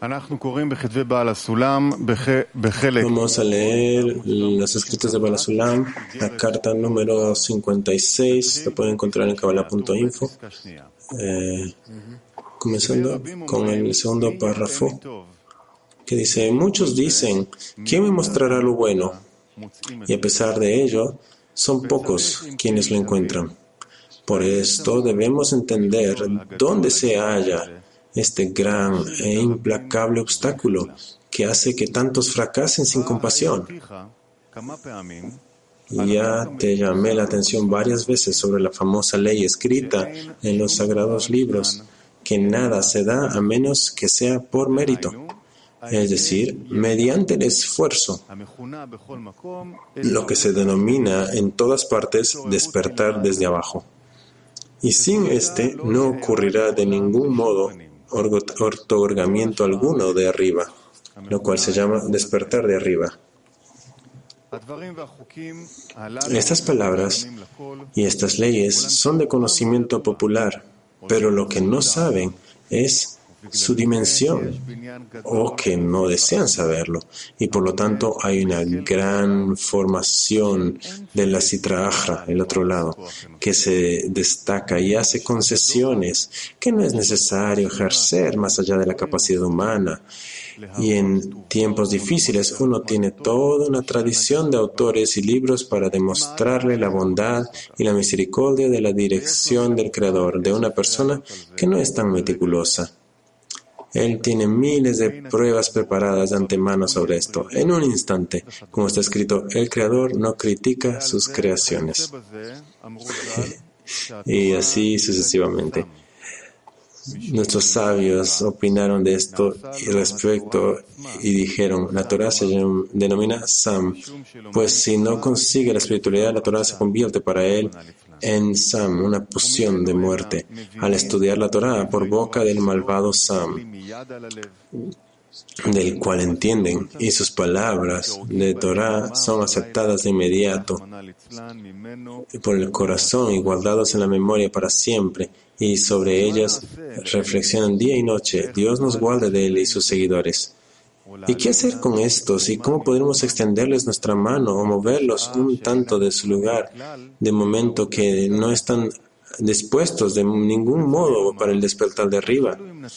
Vamos a leer los escritos de Baal HaSulam, la carta número 56, lo pueden encontrar en Kabbalah.info, comenzando con el segundo párrafo, que dice: muchos dicen, ¿quién me mostrará lo bueno? Y a pesar de ello, son pocos quienes lo encuentran. Por esto debemos entender dónde se halla este gran e implacable obstáculo que hace que tantos fracasen sin compasión. Ya te llamé la atención varias veces sobre la famosa ley escrita en los sagrados libros, que nada se da a menos que sea por mérito, es decir, mediante el esfuerzo, lo que se denomina en todas partes despertar desde abajo. Y sin este no ocurrirá de ningún modo otorgamiento alguno de arriba, lo cual se llama despertar de arriba. Estas palabras y estas leyes son de conocimiento popular, pero lo que no saben es su dimensión, o que no desean saberlo, y por lo tanto hay una gran formación de la Sitra Achra, el otro lado, que se destaca y hace concesiones que no es necesario ejercer más allá de la capacidad humana. Y en tiempos difíciles uno tiene toda una tradición de autores y libros para demostrarle la bondad y la misericordia de la dirección del Creador de una persona que no es tan meticulosa. Él tiene miles de pruebas preparadas de antemano sobre esto. En un instante, como está escrito, el Creador no critica sus creaciones. Y así sucesivamente. Nuestros sabios opinaron de esto y dijeron, la Torah se denomina Sam, pues si no consigue la espiritualidad, la Torah se convierte para él en Sam, una poción de muerte, al estudiar la Torah por boca del malvado Sam, del cual entienden, y sus palabras de Torah son aceptadas de inmediato por el corazón y guardados en la memoria para siempre, y sobre ellas reflexionan día y noche. Dios nos guarde de él y sus seguidores. ¿Y qué hacer con estos? ¿Y cómo podremos extenderles nuestra mano o moverlos un tanto de su lugar, de momento que no están dispuestos de ningún modo para el despertar de arriba?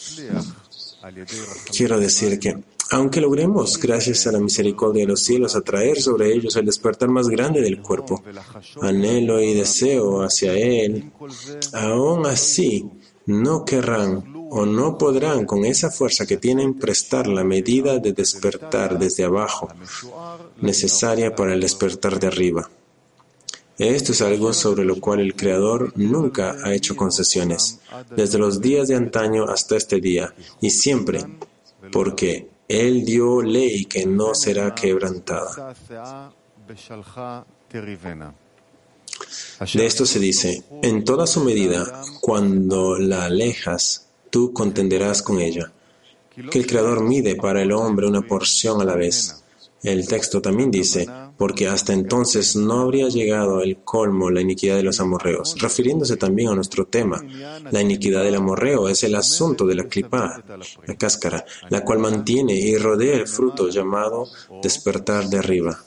Quiero decir que, aunque logremos, gracias a la misericordia de los cielos, atraer sobre ellos el despertar más grande del cuerpo, anhelo y deseo hacia él, aún así no querrán o no podrán con esa fuerza que tienen prestar la medida de despertar desde abajo, necesaria para el despertar de arriba. Esto es algo sobre lo cual el Creador nunca ha hecho concesiones, desde los días de antaño hasta este día, y siempre, porque Él dio ley que no será quebrantada. De esto se dice, en toda su medida, cuando la alejas, tú contenderás con ella, que el Creador mide para el hombre una porción a la vez. El texto también dice, porque hasta entonces no habría llegado el colmo la iniquidad de los amorreos, refiriéndose también a nuestro tema. La iniquidad del amorreo es el asunto de la clipá, la cáscara, la cual mantiene y rodea el fruto llamado despertar de arriba.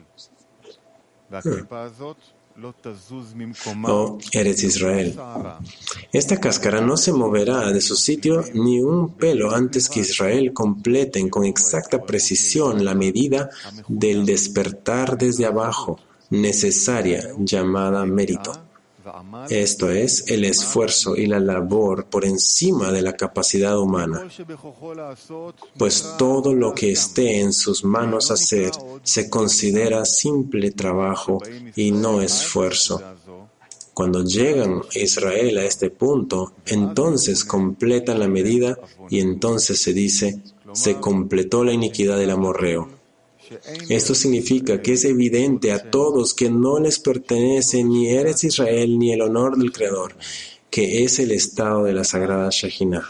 Oh, Eretz Israel. Esta cáscara no se moverá de su sitio ni un pelo antes que Israel completen con exacta precisión la medida del despertar desde abajo, necesaria, llamada mérito. Esto es, el esfuerzo y la labor por encima de la capacidad humana. Pues todo lo que esté en sus manos hacer se considera simple trabajo y no esfuerzo. Cuando llegan a Israel a este punto, entonces completan la medida y entonces se dice, se completó la iniquidad del amorreo. Esto significa que es evidente a todos que no les pertenece ni Eretz Israel ni el honor del Creador, que es el estado de la sagrada Shejina.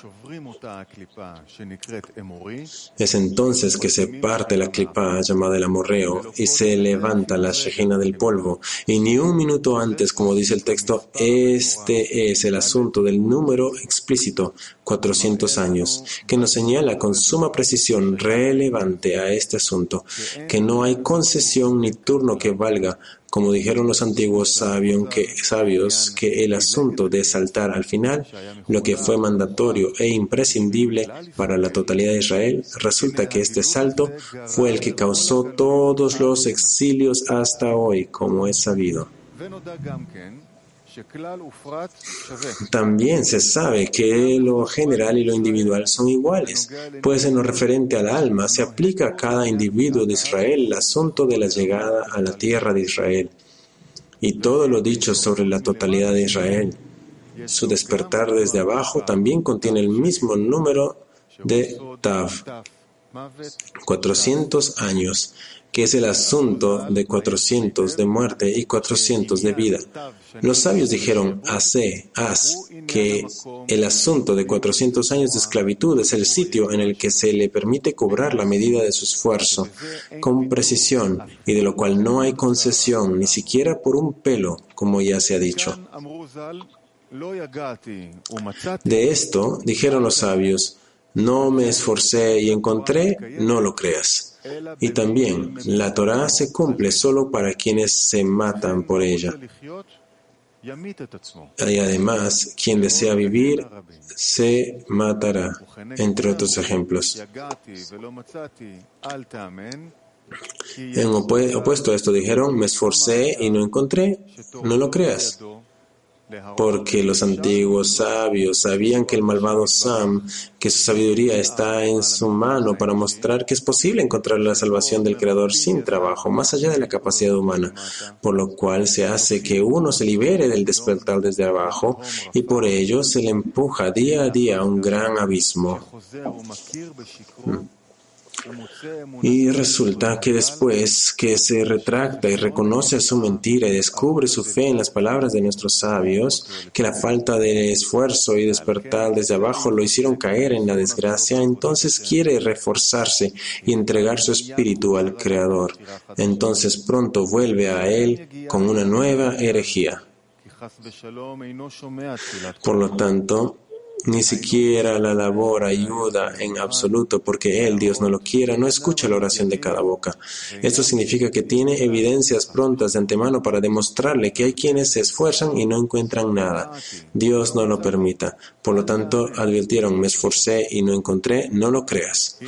Es entonces que se parte la clipa llamada el amorreo y se levanta la Shejina del polvo. Y ni un minuto antes, como dice el texto, este es el asunto del número explícito, 400 años, que nos señala con suma precisión relevante a este asunto, que no hay concesión ni turno que valga, como dijeron los antiguos sabios, que el asunto de saltar al final, lo que fue mandatorio e imprescindible para la totalidad de Israel, resulta que este salto fue el que causó todos los exilios hasta hoy, como es sabido. También se sabe que lo general y lo individual son iguales, pues en lo referente al alma se aplica a cada individuo de Israel el asunto de la llegada a la tierra de Israel. Y todo lo dicho sobre la totalidad de Israel, su despertar desde abajo, también contiene el mismo número de Tav, 400 años, que es el asunto de 400 de muerte y 400 de vida. Los sabios dijeron, haz, que el asunto de 400 años de esclavitud es el sitio en el que se le permite cobrar la medida de su esfuerzo, con precisión, y de lo cual no hay concesión, ni siquiera por un pelo, como ya se ha dicho. De esto dijeron los sabios, no me esforcé y encontré, no lo creas. Y también, la Torá se cumple solo para quienes se matan por ella. Y además, quien desea vivir, se matará, entre otros ejemplos. En opuesto a esto dijeron, me esforcé y no encontré, no lo creas. Porque los antiguos sabios sabían que el malvado Sam, que su sabiduría está en su mano para mostrar que es posible encontrar la salvación del Creador sin trabajo, más allá de la capacidad humana, por lo cual se hace que uno se libere del despertar desde abajo y por ello se le empuja día a día a un gran abismo. Y resulta que después que se retracta y reconoce su mentira y descubre su fe en las palabras de nuestros sabios, que la falta de esfuerzo y despertar desde abajo lo hicieron caer en la desgracia, entonces quiere reforzarse y entregar su espíritu al Creador. Entonces pronto vuelve a Él con una nueva herejía. Por lo tanto, ni siquiera la labor ayuda en absoluto porque Él, Dios no lo quiera, no escucha la oración de cada boca. Esto significa que tiene evidencias prontas de antemano para demostrarle que hay quienes se esfuerzan y no encuentran nada. Dios no lo permita. Por lo tanto, advirtieron, me esforcé y no encontré, no lo creas.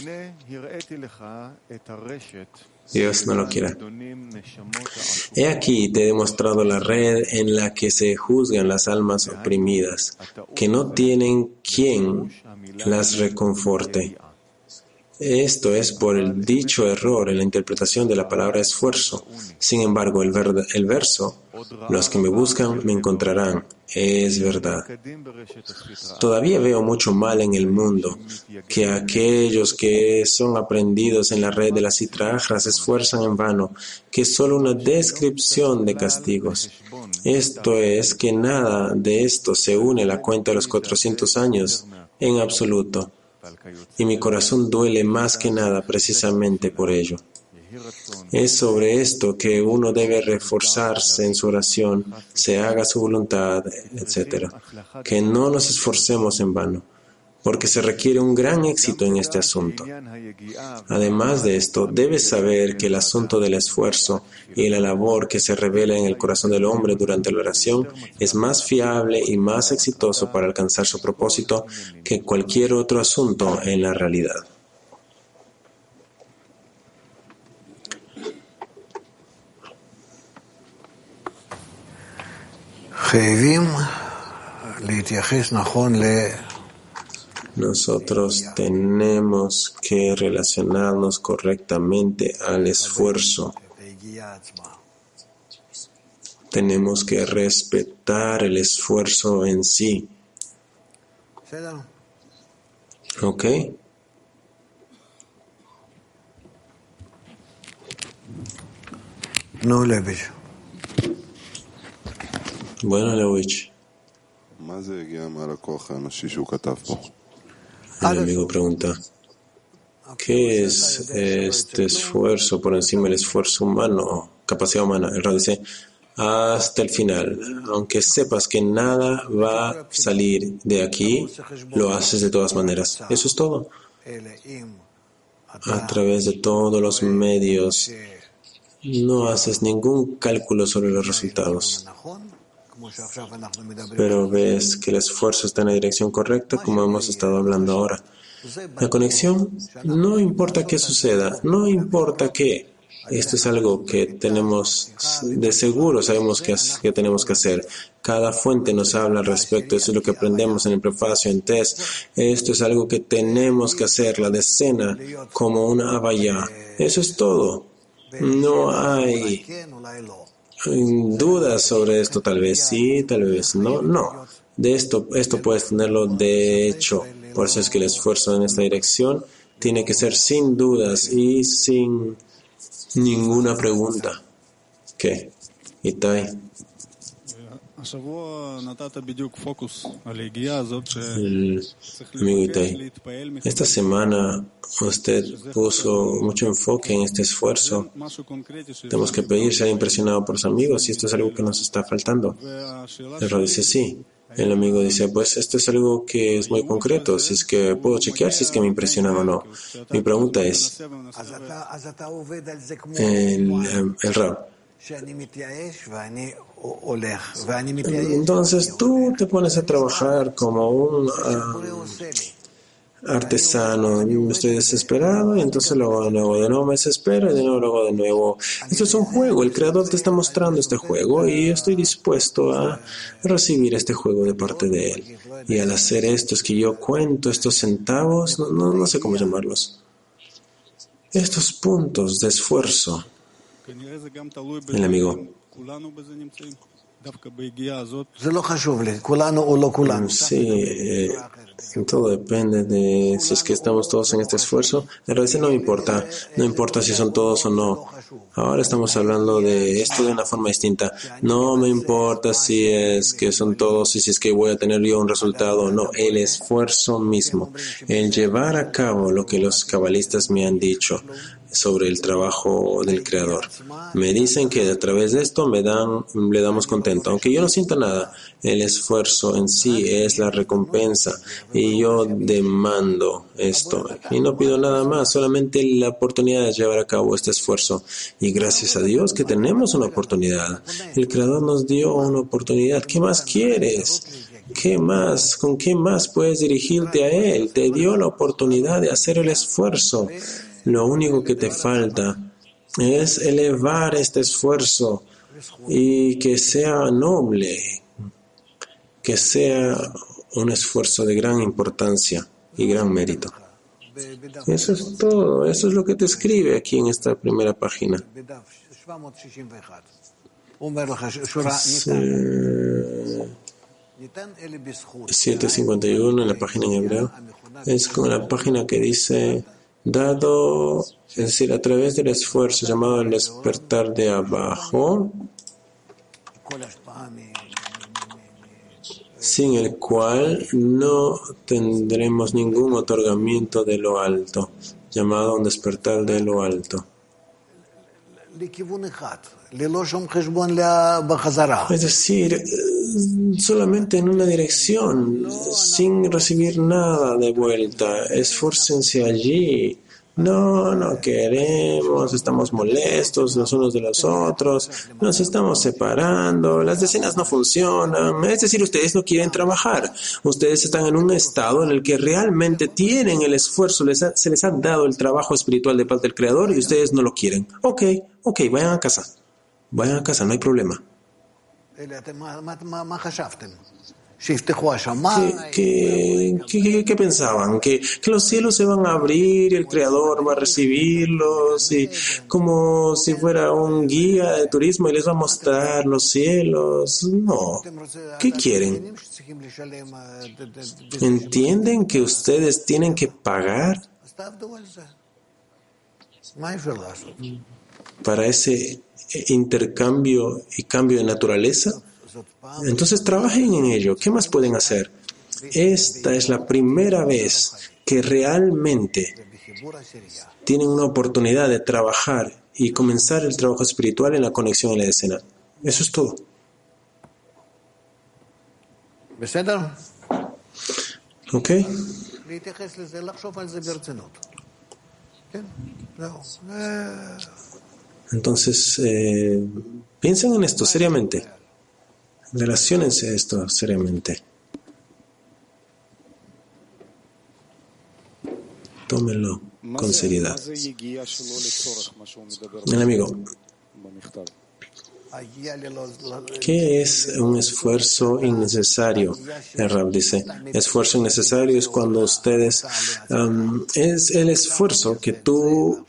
Dios no lo quiera. He aquí te he demostrado la red en la que se juzgan las almas oprimidas, que no tienen quien las reconforte. Esto es por el dicho error en la interpretación de la palabra esfuerzo. Sin embargo, el verso, los que me buscan me encontrarán, es verdad. Todavía veo mucho mal en el mundo, que aquellos que son aprendidos en la red de la Sitra Achra se esfuerzan en vano, que es solo una descripción de castigos. Esto es que nada de esto se une a la cuenta de los 400 años en absoluto. Y mi corazón duele más que nada precisamente por ello. Es sobre esto que uno debe reforzarse en su oración, se haga su voluntad, etc. Que no nos esforcemos en vano, porque se requiere un gran éxito en este asunto. Además de esto, debes saber que el asunto del esfuerzo y la labor que se revela en el corazón del hombre durante la oración es más fiable y más exitoso para alcanzar su propósito que cualquier otro asunto en la realidad. Nosotros tenemos que relacionarnos correctamente al esfuerzo. Tenemos que respetar el esfuerzo en sí. ¿Ok? No, Levich. Bueno, Levich. El amigo pregunta, ¿qué es este esfuerzo por encima del esfuerzo humano, capacidad humana? El Rab dice, hasta el final, aunque sepas que nada va a salir de aquí, lo haces de todas maneras. Eso es todo. A través de todos los medios, no haces ningún cálculo sobre los resultados, pero ves que el esfuerzo está en la dirección correcta, como hemos estado hablando ahora. La conexión, no importa qué suceda, no importa qué. Esto es algo que tenemos de seguro, sabemos que tenemos que hacer. Cada fuente nos habla al respecto. Eso es lo que aprendemos en el prefacio, en Test. Esto es algo que tenemos que hacer, la decena, como una avaya. Eso es todo. No hay dudas sobre esto, tal vez sí, tal vez no. No. De esto puedes tenerlo de hecho. Por eso es que el esfuerzo en esta dirección tiene que ser sin dudas y sin ninguna pregunta. ¿Qué? Itai. El amigo Itai. Esta semana usted puso mucho enfoque en este esfuerzo. Tenemos que pedir ser impresionado por los amigos y esto es algo que nos está faltando. El Rab dice sí. El amigo dice, pues esto es algo que es muy concreto, si es que puedo chequear si es que me impresionan o no. Mi pregunta es, el Rab, entonces tú te pones a trabajar como un artesano, estoy desesperado y entonces lo hago de nuevo me desespero y de nuevo lo hago de nuevo. Esto es un juego, el Creador te está mostrando este juego y estoy dispuesto a recibir este juego de parte de Él. Y al hacer esto es que yo cuento estos centavos, no sé cómo llamarlos, estos puntos de esfuerzo. El amigo. Sí, todo depende de si es que estamos todos en este esfuerzo. En realidad no importa si son todos o no. Ahora estamos hablando de esto de una forma distinta. No me importa si es que son todos y si es que voy a tener yo un resultado o no. El esfuerzo mismo, el llevar a cabo lo que los cabalistas me han dicho sobre el trabajo del Creador. Me dicen que a través de esto le damos contento. Aunque yo no sienta nada, el esfuerzo en sí es la recompensa y yo demando esto. Y no pido nada más, solamente la oportunidad de llevar a cabo este esfuerzo. Y gracias a Dios que tenemos una oportunidad. El Creador nos dio una oportunidad. ¿Qué más quieres? ¿Qué más? ¿Con qué más puedes dirigirte a Él? Te dio la oportunidad de hacer el esfuerzo. Lo único que te falta es elevar este esfuerzo y que sea noble, que sea un esfuerzo de gran importancia y gran mérito. Eso es todo, eso es lo que te escribe aquí en esta primera página. 751 en la página en hebreo es con la página que dice dado, es decir, a través del esfuerzo llamado el despertar de abajo, sin el cual no tendremos ningún otorgamiento de lo alto, llamado un despertar de lo alto. Es decir, solamente en una dirección, sin recibir nada de vuelta. Esfórcense allí. No queremos, estamos molestos los unos de los otros, nos estamos separando, las decenas no funcionan. Es decir, ustedes no quieren trabajar. Ustedes están en un estado en el que realmente tienen el esfuerzo, se les ha dado el trabajo espiritual de parte del Creador y ustedes no lo quieren. Ok, vayan a casa. Vayan a casa, no hay problema. ¿Qué pensaban? ¿Que los cielos se van a abrir y el Creador va a recibirlos y como si fuera un guía de turismo y les va a mostrar los cielos? No. ¿Qué quieren? ¿Entienden que ustedes tienen que pagar para ese intercambio y cambio de naturaleza? Entonces trabajen en ello. ¿Qué más pueden hacer? Esta es la primera vez que realmente tienen una oportunidad de trabajar y comenzar el trabajo espiritual en la conexión en la escena. Eso es todo. ¿Ok? Entonces, piensen en esto seriamente. Relaciónense a esto seriamente. Tómenlo con seriedad. El amigo, ¿qué es un esfuerzo innecesario? El Rab dice, esfuerzo innecesario es cuando ustedes, es el esfuerzo que tú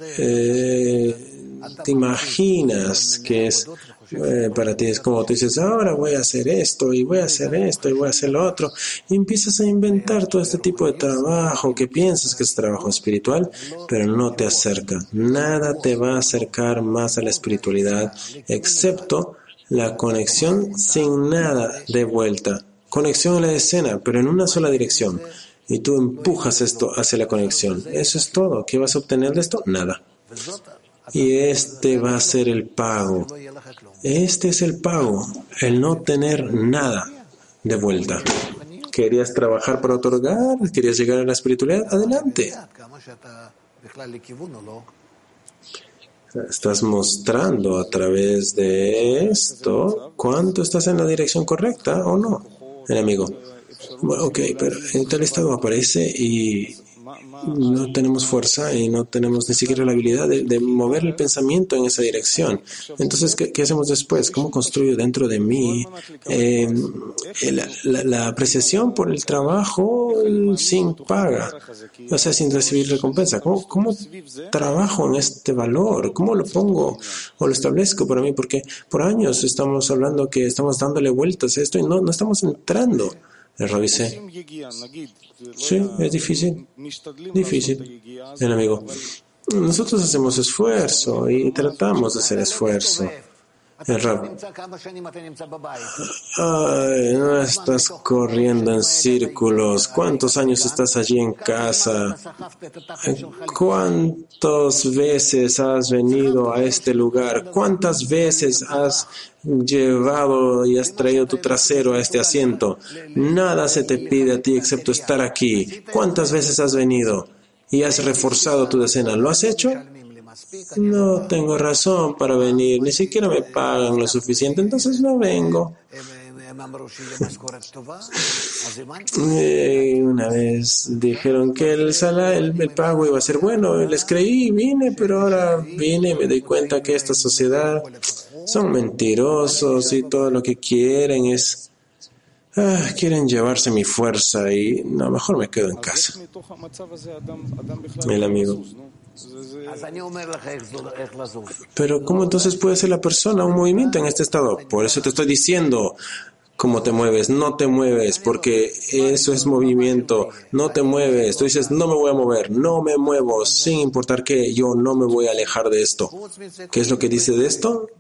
te imaginas que es para ti. Es como tú dices, ahora voy a hacer esto y voy a hacer esto y voy a hacer lo otro, y empiezas a inventar todo este tipo de trabajo que piensas que es trabajo espiritual, pero no te acerca. Nada te va a acercar más a la espiritualidad excepto la conexión sin nada de vuelta. Conexión en la escena, pero en una sola dirección, y tú empujas esto hacia la conexión. Eso es todo. ¿Qué vas a obtener de esto? Nada. Y este va a ser el pago. Este es el pago, el no tener nada de vuelta. ¿Querías trabajar para otorgar? ¿Querías llegar a la espiritualidad? Adelante. Estás mostrando a través de esto cuánto estás en la dirección correcta o no. El amigo, ok, pero en tal estado aparece y no tenemos fuerza y no tenemos ni siquiera la habilidad de mover el pensamiento en esa dirección. Entonces, ¿qué hacemos después? ¿Cómo construyo dentro de mí la apreciación por el trabajo sin paga? O sea, sin recibir recompensa. ¿Cómo trabajo en este valor? ¿Cómo lo pongo o lo establezco para mí? Porque por años estamos hablando que estamos dándole vueltas a esto y no estamos entrando. El Rabbi dice, sí, es difícil. Difícil. El amigo, nosotros hacemos esfuerzo y tratamos de hacer esfuerzo. El Rab, ay, no estás corriendo en círculos. ¿Cuántos años estás allí en casa? ¿Cuántas veces has venido a este lugar? ¿Cuántas veces has llevado y has traído tu trasero a este asiento? Nada se te pide a ti excepto estar aquí. ¿Cuántas veces has venido y has reforzado tu decena? ¿Lo has hecho? No tengo razón para venir, ni siquiera me pagan lo suficiente, entonces no vengo. Una vez dijeron que el pago iba a ser bueno, les creí, vine, pero ahora vine y me doy cuenta que esta sociedad son mentirosos y todo lo que quieren es... quieren llevarse mi fuerza y no, mejor me quedo en casa. El amigo. Pero ¿cómo entonces puede ser la persona un movimiento en este estado? Por eso te estoy diciendo cómo te mueves. No te mueves porque eso es movimiento. No te mueves. Tú dices, no me voy a mover. No me muevo. Sin importar qué, yo no me voy a alejar de esto. ¿Qué es lo que dice de esto?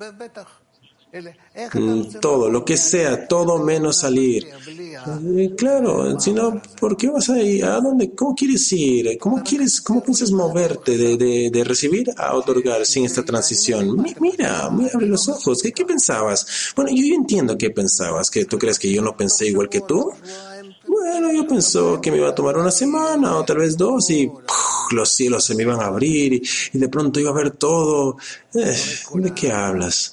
Todo, lo que sea, todo menos salir. Claro, si no, ¿por qué vas a ir? ¿A dónde? ¿Cómo quieres ir? ¿Cómo piensas moverte de recibir a otorgar sin esta transición? Mira, abre los ojos. ¿Qué pensabas? Bueno, yo entiendo qué pensabas. ¿Que tú crees que yo no pensé igual que tú? Bueno, yo pensé que me iba a tomar una semana o tal vez 2 y los cielos se me iban a abrir y de pronto iba a ver todo. ¿De qué hablas?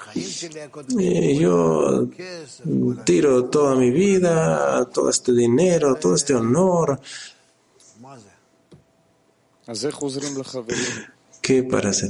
Yo tiro toda mi vida, todo este dinero, todo este honor. ¿Qué para hacer?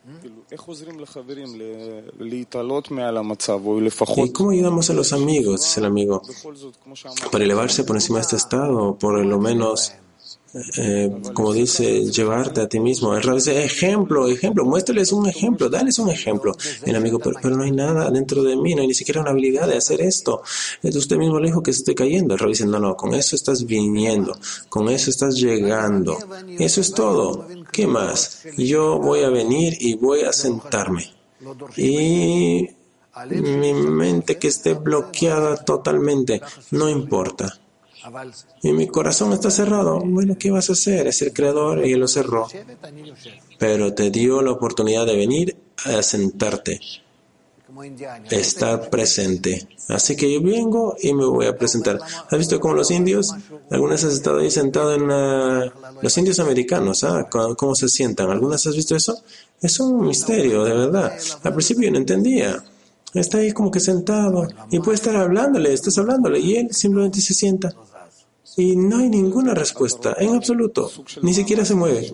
¿Y cómo ayudamos a los amigos? Dice el amigo. Para elevarse por encima de este estado, por lo menos... como dice, llevarte a ti mismo. El Rab dice, ejemplo, muéstrales un ejemplo, dales un ejemplo. El amigo, pero no hay nada dentro de mí, no hay ni siquiera una habilidad de hacer esto. Usted mismo le dijo que se esté cayendo. El Rab dice, no, con eso estás viniendo, con eso estás llegando. Eso es todo. ¿Qué más? Yo voy a venir y voy a sentarme. Y mi mente que esté bloqueada totalmente, no importa. Y mi corazón está cerrado. Bueno, ¿qué vas a hacer? Es el Creador y Él lo cerró. Pero te dio la oportunidad de venir a sentarte, estar presente. Así que yo vengo y me voy a presentar. ¿Has visto cómo los indios? ¿Algunas has estado ahí sentado en los indios americanos? ¿Cómo se sientan? ¿Algunas has visto eso? Es un misterio, de verdad. Al principio yo no entendía. Está ahí como que sentado y puede estar hablándole, estás hablándole y él simplemente se sienta. Y no hay ninguna respuesta, en absoluto. Ni siquiera se mueve.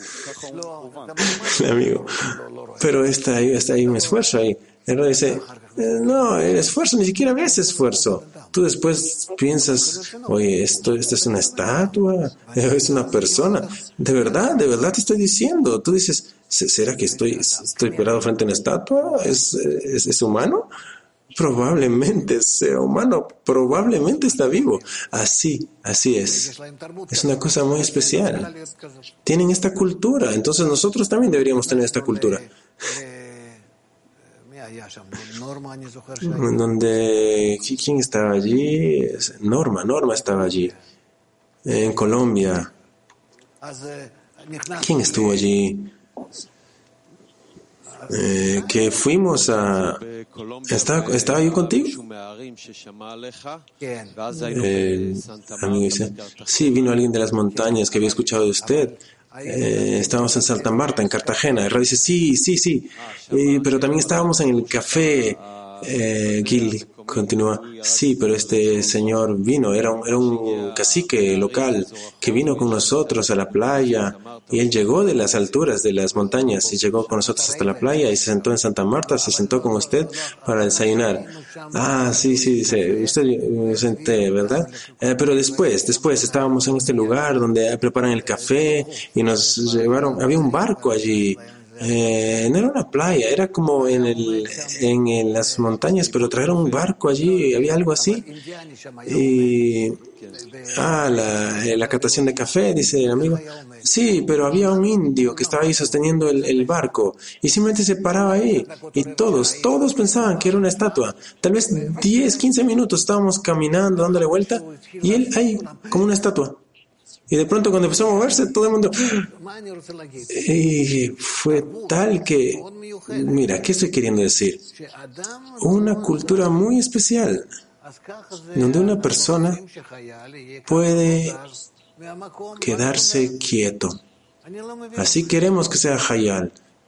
Amigo, pero está ahí un esfuerzo ahí. Él dice, no, el esfuerzo, ni siquiera ves esfuerzo. Tú después piensas, oye, esta es una estatua, es una persona. De verdad te estoy diciendo. Tú dices, ¿será que estoy parado frente a una estatua? ¿Es humano? Probablemente sea humano, probablemente está vivo. Así es. Es una cosa muy especial. Tienen esta cultura, entonces nosotros también deberíamos tener esta cultura. ¿Quién estaba allí? Norma estaba allí. En Colombia. ¿Quién estuvo allí? Que fuimos a... ¿Estaba yo contigo? Amigo dice, sí, vino alguien de las montañas que había escuchado de usted. Estábamos en Santa Marta, en Cartagena. El dice, sí. Pero también estábamos en el café. Gil continúa, sí, pero este señor vino, era un cacique local que vino con nosotros a la playa y él llegó de las alturas de las montañas y llegó con nosotros hasta la playa y se sentó en Santa Marta, se sentó con usted para desayunar. Sí, dice, usted me senté, ¿verdad? Pero después estábamos en este lugar donde preparan el café y nos llevaron, había un barco allí. No era una playa, era como en las montañas, pero trajeron un barco allí, había algo así. Y la catación de café, dice el amigo. Sí, pero había un indio que estaba ahí sosteniendo el barco y simplemente se paraba ahí y todos pensaban que era una estatua. Tal vez 10, 15 minutos estábamos caminando, dándole vuelta y él ahí como una estatua. Y de pronto cuando empezó a moverse, todo el mundo... Y fue tal que... Mira, ¿qué estoy queriendo decir? Una cultura muy especial, donde una persona puede quedarse quieto. Así queremos que sea Hayal.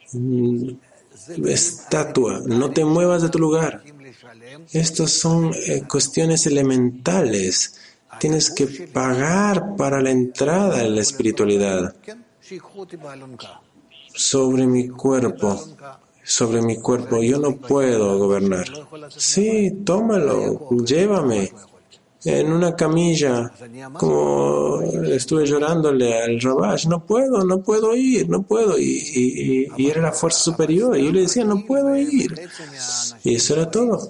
Estatua, no te muevas de tu lugar. Estas son cuestiones elementales. Tienes que pagar para la entrada en la espiritualidad. Sobre mi cuerpo, yo no puedo gobernar. Sí, tómalo, llévame en una camilla, como estuve llorándole al Rabash, no puedo ir. Y era la fuerza superior, y yo le decía, no puedo ir. Y eso era todo.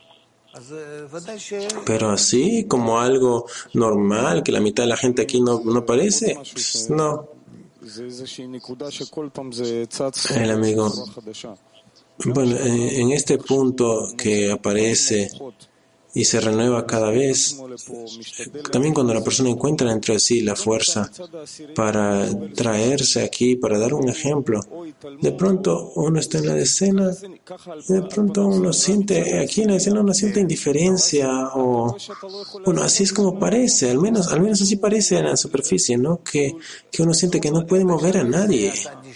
Pero así como algo normal, que la mitad de la gente aquí no aparece, pues no. El amigo, bueno, en este punto que aparece y se renueva cada vez, también cuando la persona encuentra dentro de sí la fuerza para traerse aquí, para dar un ejemplo, de pronto uno está en la escena, de pronto uno siente, aquí en la escena uno siente indiferencia o, bueno, así es como parece, al menos así parece en la superficie, ¿no? Que uno siente que no puede mover a nadie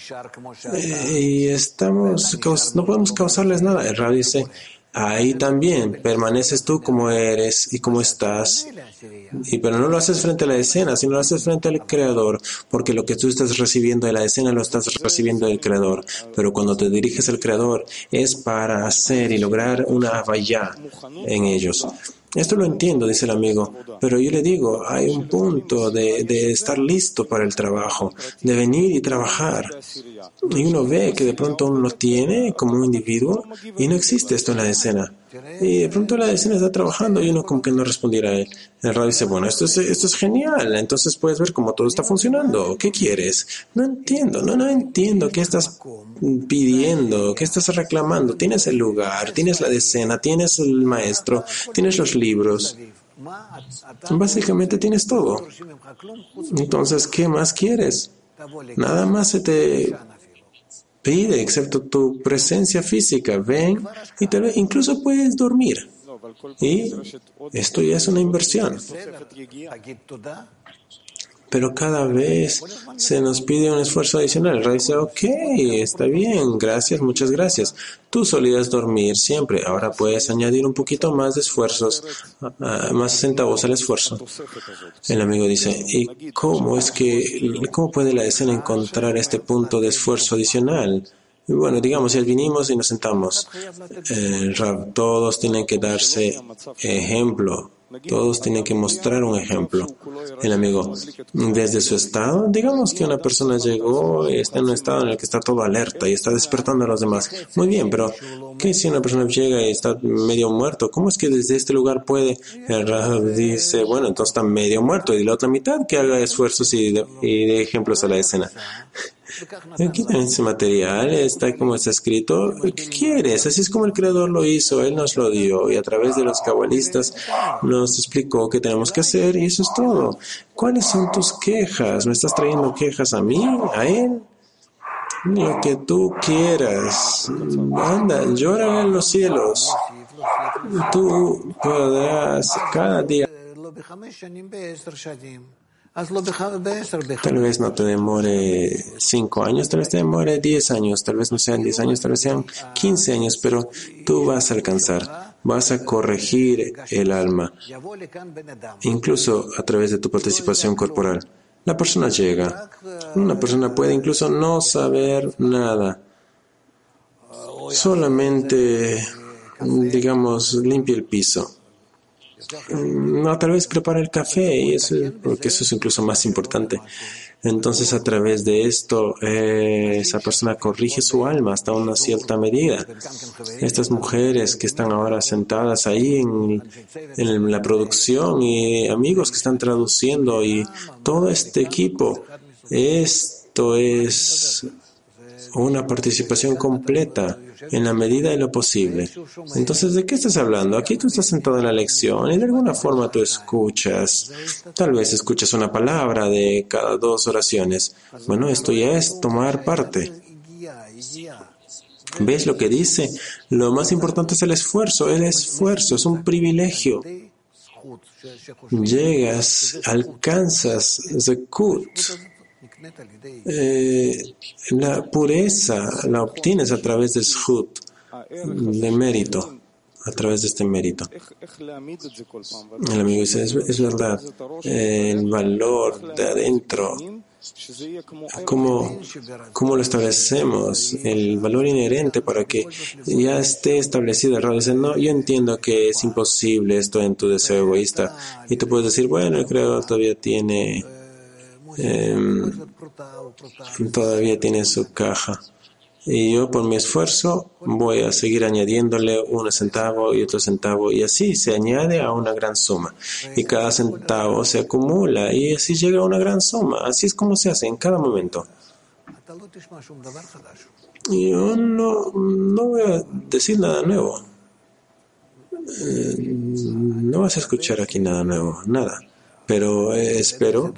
y no podemos causarles nada. El Rabbi dice, ahí también permaneces tú como eres y como estás, pero no lo haces frente a la escena, sino lo haces frente al Creador, porque lo que tú estás recibiendo de la escena lo estás recibiendo del Creador. Pero cuando te diriges al Creador es para hacer y lograr una havaya en ellos. Esto lo entiendo, dice el amigo, pero yo le digo, hay un punto de estar listo para el trabajo, de venir y trabajar. Y uno ve que de pronto uno lo tiene como un individuo y no existe esto en la decena. Y de pronto la decena está trabajando y uno como que no respondiera a él. El Rab dice, bueno, esto es genial, entonces puedes ver cómo todo está funcionando. ¿Qué quieres? No entiendo qué estás pidiendo, qué estás reclamando. Tienes el lugar, tienes la decena, tienes el maestro, tienes los libros. Básicamente tienes todo. Entonces, ¿qué más quieres? Nada más se te pide, excepto tu presencia física. Ven y tal vez incluso puedes dormir. Y esto ya es una inversión. Pero cada vez se nos pide un esfuerzo adicional. El Rey dice, ok, está bien, gracias, muchas gracias. Tú solías dormir siempre, ahora puedes añadir un poquito más de esfuerzos, más centavos al esfuerzo. El amigo dice, ¿y cómo puede la escena encontrar este punto de esfuerzo adicional? Y bueno, digamos, si vinimos y nos sentamos, Rab, todos tienen que darse ejemplo. Todos tienen que mostrar un ejemplo. El amigo, desde su estado, digamos que una persona llegó y está en un estado en el que está todo alerta y está despertando a los demás. Muy bien, pero ¿qué si una persona llega y está medio muerto? ¿Cómo es que desde este lugar puede? El Rab dice, bueno, entonces está medio muerto y la otra mitad que haga esfuerzos y de ejemplos a la escena. Aquí también ese material está como está escrito. ¿Qué quieres? Así es como el Creador lo hizo, Él nos lo dio y a través de los cabalistas nos explicó qué tenemos que hacer y eso es todo. ¿Cuáles son tus quejas? ¿Me estás trayendo quejas a mí? ¿A Él? Lo que tú quieras. Anda, llora en los cielos. Tú podrás cada día. Tal vez no te demore 5 años, tal vez te demore 10 años, tal vez no sean 10 años, tal vez sean 15 años, pero tú vas a alcanzar, vas a corregir el alma, incluso a través de tu participación corporal. La persona llega, una persona puede incluso no saber nada, solamente, digamos, limpia el piso. No, tal vez prepara el café, porque eso es incluso más importante. Entonces, a través de esto, esa persona corrige su alma hasta una cierta medida. Estas mujeres que están ahora sentadas ahí en la producción y amigos que están traduciendo y todo este equipo, esto es una participación completa en la medida de lo posible. Entonces, ¿de qué estás hablando? Aquí tú estás sentado en la lección y de alguna forma tú escuchas, tal vez escuchas una palabra de cada 2 oraciones. Bueno, esto ya es tomar parte. ¿Ves lo que dice? Lo más importante es el esfuerzo es un privilegio. Llegas, alcanzas Zekut. La pureza la obtienes a través de Zhut, de mérito, a través de este mérito. El amigo dice, es verdad, el valor de adentro, ¿cómo lo establecemos? El valor inherente para que ya esté establecido. El Rab dice, no, yo entiendo que es imposible esto en tu deseo egoísta. Y tú puedes decir, bueno, el Creador todavía tiene su caja y yo por mi esfuerzo voy a seguir añadiéndole un centavo y otro centavo y así se añade a una gran suma y cada centavo se acumula y así llega a una gran suma. Así es como se hace en cada momento. Yo no voy a decir nada nuevo. No vas a escuchar aquí nada nuevo, nada, pero espero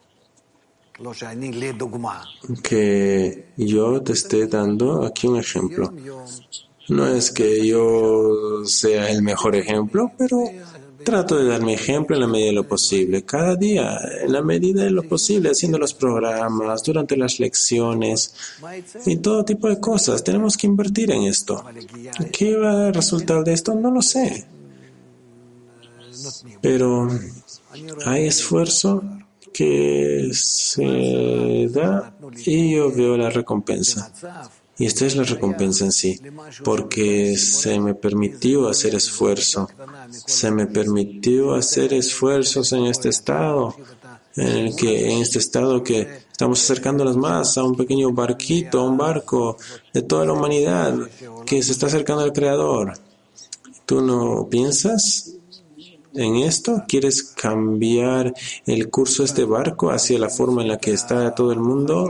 que yo te esté dando aquí un ejemplo. No es que yo sea el mejor ejemplo, pero trato de dar mi ejemplo en la medida de lo posible. Cada día, en la medida de lo posible, haciendo los programas, durante las lecciones y todo tipo de cosas. Tenemos que invertir en esto. ¿Qué va a resultar de esto? No lo sé. Pero hay esfuerzo que se da y yo veo la recompensa. Y esta es la recompensa en sí, porque se me permitió hacer esfuerzo. Se me permitió hacer esfuerzos en este estado, en este estado que Estamos acercándonos más a un pequeño barquito, a un barco de toda la humanidad que se está acercando al Creador. ¿Tú no piensas en esto? ¿Quieres cambiar el curso de este barco hacia la forma en la que está todo el mundo?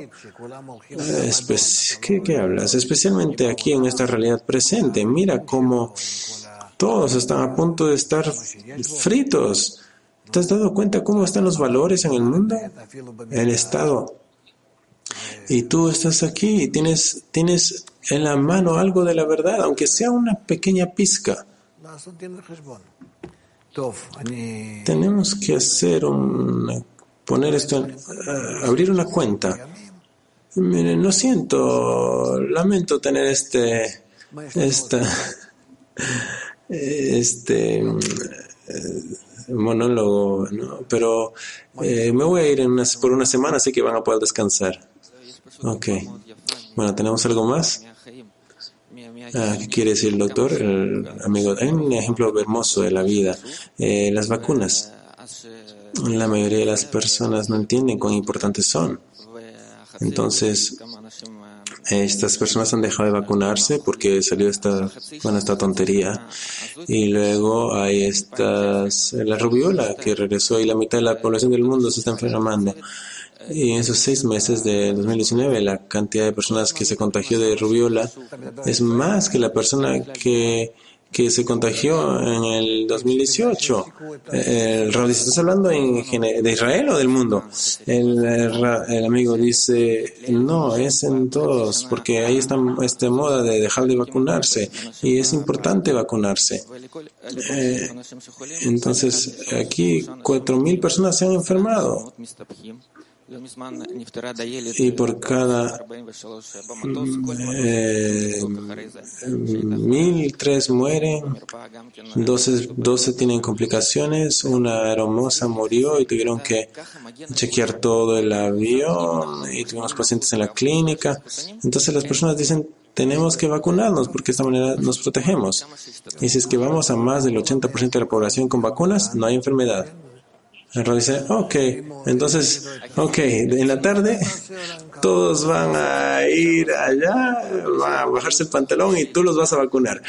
¿Qué hablas? Especialmente aquí en esta realidad presente. Mira cómo todos están a punto de estar fritos. ¿Te has dado cuenta cómo están los valores en el mundo? El Estado. Y tú estás aquí y tienes en la mano algo de la verdad, aunque sea una pequeña pizca. Tenemos que abrir una cuenta. Miren, lo siento, lamento tener este monólogo, ¿no? Pero me voy a ir por una semana, así que van a poder descansar. Ok. Bueno, ¿tenemos algo más? ¿Qué quiere decir el doctor? El amigo, hay un ejemplo hermoso de la vida. Las vacunas. La mayoría de las personas no entienden cuán importantes son. Entonces, estas personas han dejado de vacunarse porque salió esta tontería. Y luego hay la rubiola que regresó y la mitad de la población del mundo se está enfermando. Y en esos 6 meses de 2019, la cantidad de personas que se contagió de rubiola es más que la persona que se contagió en el 2018. ¿Estás hablando de Israel o del mundo? El amigo dice, no, es en todos, porque ahí está esta moda de dejar de vacunarse, y es importante vacunarse. Entonces, aquí 4,000 personas se han enfermado. Y por cada 1,003 mueren, 12 tienen complicaciones, una hermosa murió y tuvieron que chequear todo el avión y tuvimos pacientes en la clínica. Entonces las personas dicen, tenemos que vacunarnos porque de esta manera nos protegemos. Y si es que vamos a más del 80% de la población con vacunas, no hay enfermedad. El Rab dice, entonces, en la tarde todos van a ir allá, van a bajarse el pantalón y tú los vas a vacunar.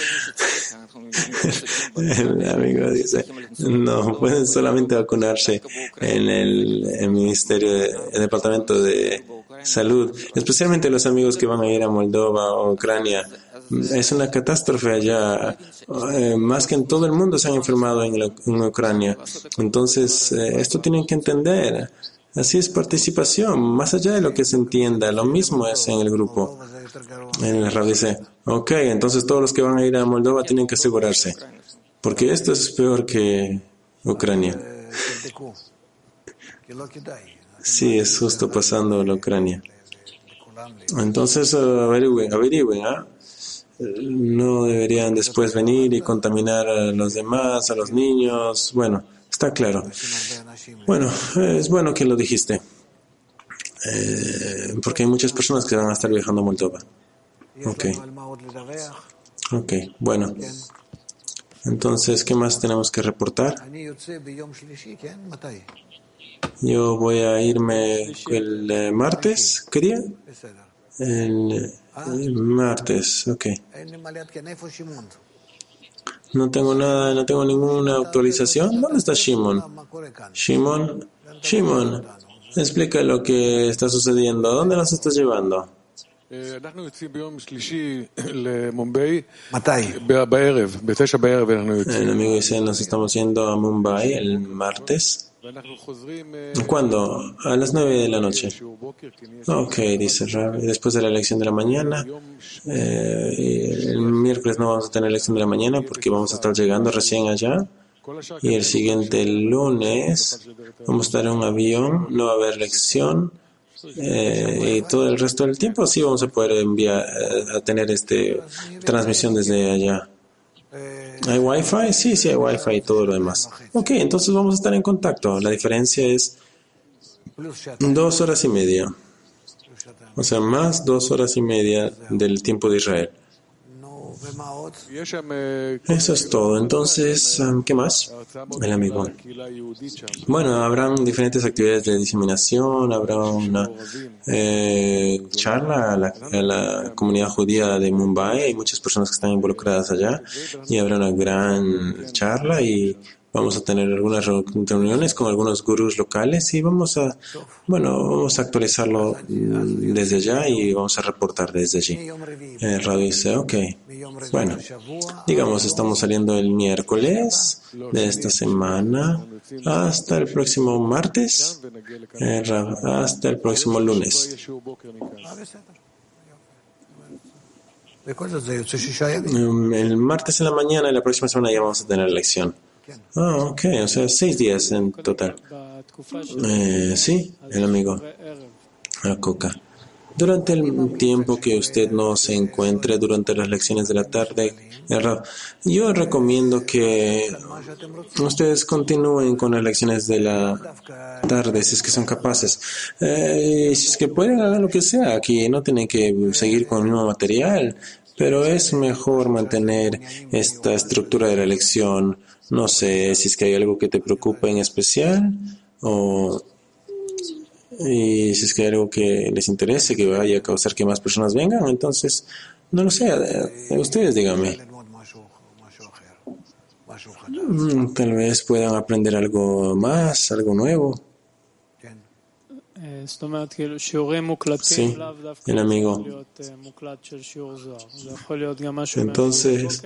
El amigo dice, no, pueden solamente vacunarse en el Ministerio, el Departamento de Salud, especialmente los amigos que van a ir a Moldova o Ucrania. Es una catástrofe allá. Más que en todo el mundo se han enfermado en Ucrania. Entonces, esto tienen que entender. Así es participación, más allá de lo que se entienda. Lo mismo es en el grupo. El Rab dice, entonces todos los que van a ir a Moldova tienen que asegurarse. Porque esto es peor que Ucrania. Sí, es justo pasando la Ucrania. Entonces, averigüen, no deberían después venir y contaminar a los demás, a los niños. Bueno, está claro. Bueno, es bueno que lo dijiste. Porque hay muchas personas que van a estar viajando a Moldova. Bueno. Entonces, ¿qué más tenemos que reportar? Yo voy a irme el martes. ¿Qué día? El martes, No tengo nada, no tengo ninguna actualización. ¿Dónde está Shimon? Shimon, explica lo que está sucediendo. ¿Dónde nos estás llevando? El amigo dice, nos estamos yendo a Mumbai el martes. ¿Cuándo? A las 9 de la noche. Dice Rab. Después de la elección de la mañana. El miércoles no vamos a tener elección de la mañana porque vamos a estar llegando recién allá. Y el siguiente lunes vamos a estar en un avión, no va a haber lección. Y todo el resto del tiempo sí vamos a poder a tener transmisión desde allá. ¿Hay Wi-Fi? Sí, hay Wi-Fi y todo lo demás. Entonces vamos a estar en contacto. La diferencia es 2 horas y media. O sea, más 2 horas y media del tiempo de Israel. Eso es todo. Entonces, ¿qué más? El amigo. Bueno, habrán diferentes actividades de diseminación, habrá una charla a la comunidad judía de Mumbai, hay muchas personas que están involucradas allá, y habrá una gran charla y vamos a tener algunas reuniones con algunos gurús locales y vamos a actualizarlo desde allá y vamos a reportar desde allí. El radio dice, ok, bueno, digamos, estamos saliendo el miércoles de esta semana hasta el próximo martes, hasta el próximo lunes. El martes en la mañana y la próxima semana ya vamos a tener lección. Ok, o sea, 6 días en total. Sí, el amigo. Coca. Durante el tiempo que usted no se encuentre, durante las lecciones de la tarde, yo recomiendo que ustedes continúen con las lecciones de la tarde, si es que son capaces. Si es que pueden, hagan lo que sea. Aquí no tienen que seguir con el mismo material, pero es mejor mantener esta estructura de la lección. No sé si es que hay algo que te preocupa en especial y si es que hay algo que les interese, que vaya a causar que más personas vengan, entonces, no lo sé, ustedes díganme. Tal vez puedan aprender algo más, algo nuevo. Sí, el amigo. Entonces,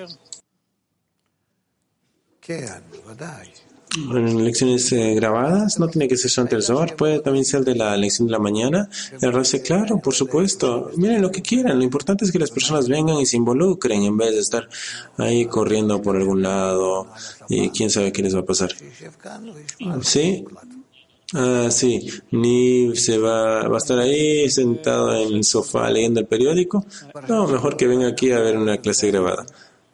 en lecciones grabadas, no tiene que ser solamente el Zohar, puede también ser de la lección de la mañana. El Rav dice, claro, por supuesto, miren lo que quieran, lo importante es que las personas vengan y se involucren en vez de estar ahí corriendo por algún lado y quién sabe qué les va a pasar. ¿Sí? Sí, ni se va a estar ahí sentado en el sofá leyendo el periódico. No, mejor que venga aquí a ver una clase grabada.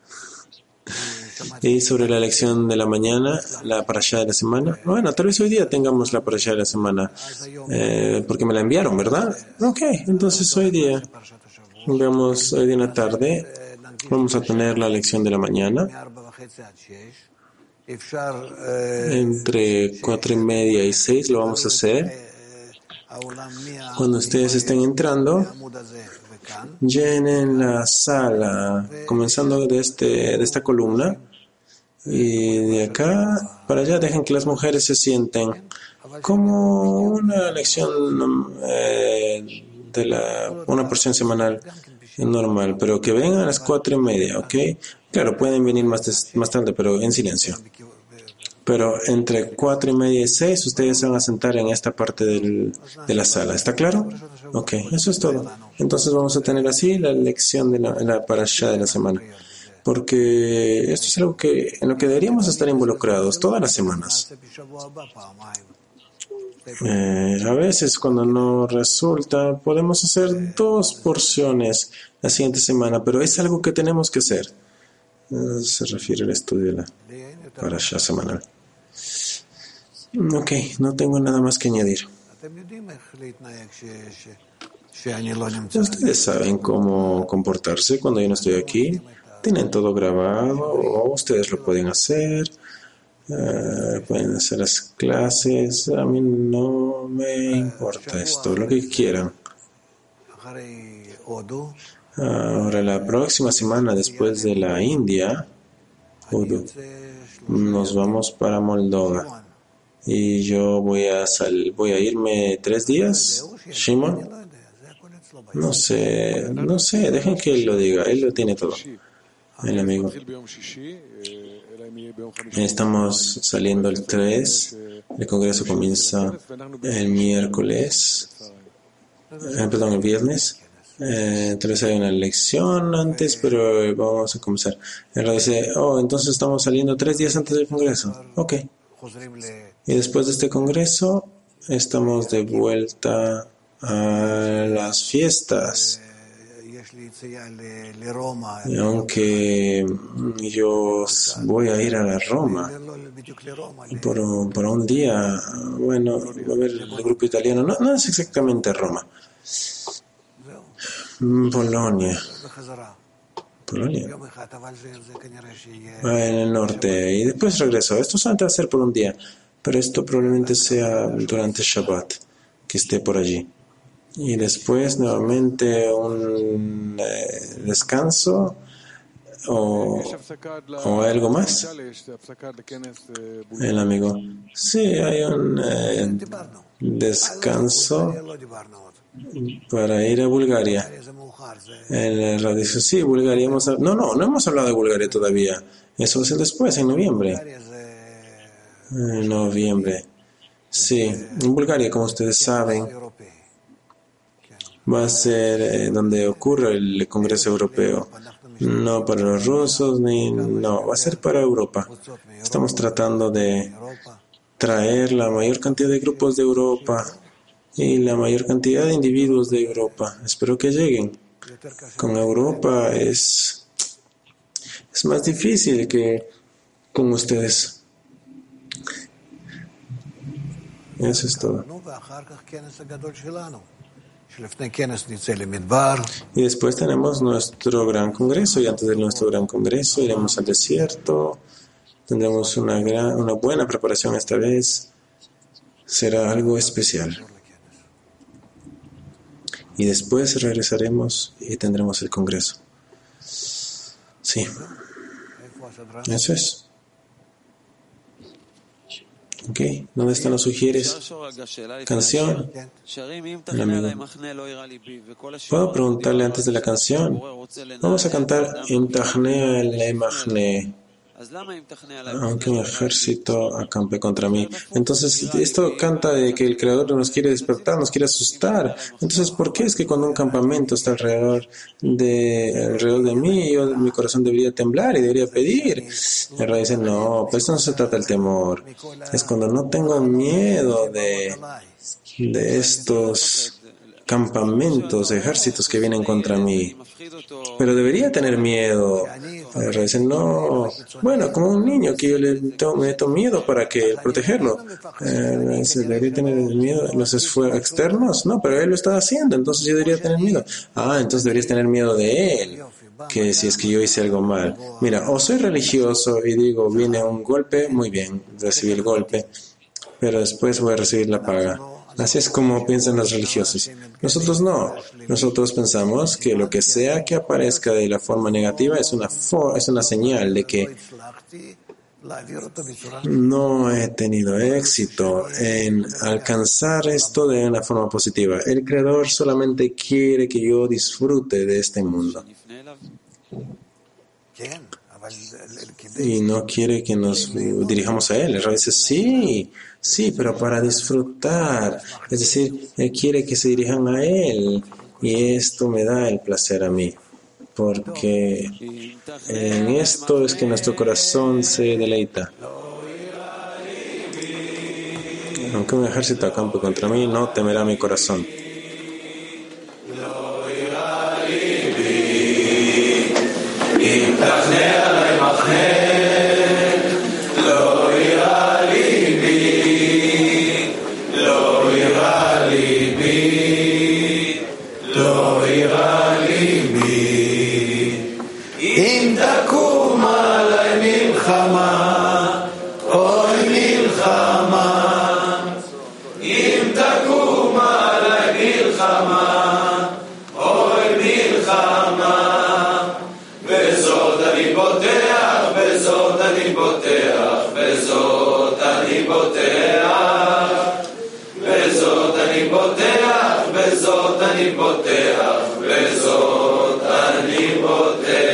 Y sobre la lección de la mañana, la parashá de la semana. Bueno, tal vez hoy día tengamos la parashá de la semana, porque me la enviaron, ¿verdad? Ok, entonces hoy día, veamos, hoy día en la tarde, vamos a tener la lección de la mañana. Entre 4:30 y 6 lo vamos a hacer. Cuando ustedes estén entrando, llenen la sala, comenzando de esta columna, y de acá para allá dejen que las mujeres se sienten como una lección una porción semanal normal, pero que vengan a las 4:30, ¿ok? Claro, pueden venir más tarde, pero en silencio. Pero entre 4:30 y 6 ustedes se van a sentar en esta parte de la sala. ¿Está claro? Ok, eso es todo. Entonces vamos a tener así la lección de la parashá de la semana. Porque esto es algo en lo que deberíamos estar involucrados todas las semanas. A veces cuando no resulta, podemos hacer 2 porciones la siguiente semana, pero es algo que tenemos que hacer. Se refiere al estudio de la parashá semanal. Ok, no tengo nada más que añadir. Ustedes saben cómo comportarse cuando yo no estoy aquí. Tienen todo grabado o ustedes lo pueden hacer. Pueden hacer las clases. A mí no me importa esto, lo que quieran. Ahora, la próxima semana, después de la India, nos vamos para Moldova. Y yo voy a irme 3 días, Shimon. No sé, dejen que él lo diga, él lo tiene todo. El amigo. Estamos saliendo el 3, el congreso comienza el miércoles, el viernes. Tal vez hay una lección antes, pero vamos a comenzar. Él dice, entonces estamos saliendo 3 días antes del congreso. Ok. Y después de este congreso, estamos de vuelta a las fiestas. Y aunque yo voy a ir a la Roma por un día, bueno, va a ver el grupo italiano, no es exactamente Roma, Polonia. Polonia. En el norte. Y después regresó. Esto solamente va a ser por un día. Pero esto probablemente sea durante Shabbat, que esté por allí. Y después nuevamente un descanso o algo más. El amigo. Sí, hay un descanso para ir a Bulgaria. En la dice, sí, Bulgaria. No hemos hablado de Bulgaria todavía. Eso va a ser después, en noviembre. En noviembre. Sí, en Bulgaria, como ustedes saben, va a ser donde ocurre el Congreso Europeo. No para los rusos, no, va a ser para Europa. Estamos tratando de traer la mayor cantidad de grupos de Europa y la mayor cantidad de individuos de Europa. Espero que lleguen. Con Europa es más difícil que con ustedes. Eso es todo. Y después tenemos nuestro gran congreso, y antes de nuestro gran congreso iremos al desierto, tendremos una buena preparación esta vez, será algo especial. Y después regresaremos y tendremos el congreso. Sí, eso es. Ok, ¿dónde están los sugieres? Canción. El amigo. ¿Puedo preguntarle antes de la canción? Vamos a cantar Imtachnea el Emachne, aunque un ejército acampe contra mí. Entonces, esto canta de que el Creador nos quiere despertar, nos quiere asustar. Entonces, ¿por qué es que cuando un campamento está alrededor de mí, mi corazón debería temblar y debería pedir? El Rey dice, no, pues eso no se trata del temor. Es cuando no tengo miedo de estos campamentos, ejércitos que vienen contra mí. Pero debería tener miedo. Dicen, no, bueno, como un niño que yo le meto miedo para protegerlo. ¿Debería tener miedo los esfuerzos externos? No, pero él lo está haciendo, entonces yo debería tener miedo. Entonces deberías tener miedo de él, que si es que yo hice algo mal. Mira, o soy religioso y digo, viene un golpe, muy bien, recibí el golpe, pero después voy a recibir la paga. Así es como piensan los religiosos. Nosotros no. Nosotros pensamos que lo que sea que aparezca de la forma negativa es una señal de que no he tenido éxito en alcanzar esto de una forma positiva. El Creador solamente quiere que yo disfrute de este mundo. Y no quiere que nos dirijamos a Él. El Rabbi dice, sí, pero para disfrutar. Es decir, Él quiere que se dirijan a Él. Y esto me da el placer a mí. Porque en esto es que nuestro corazón se deleita. Aunque un ejército acampe contra mí, no temerá mi corazón. בזאת אני פותח, בזאת אני פותח.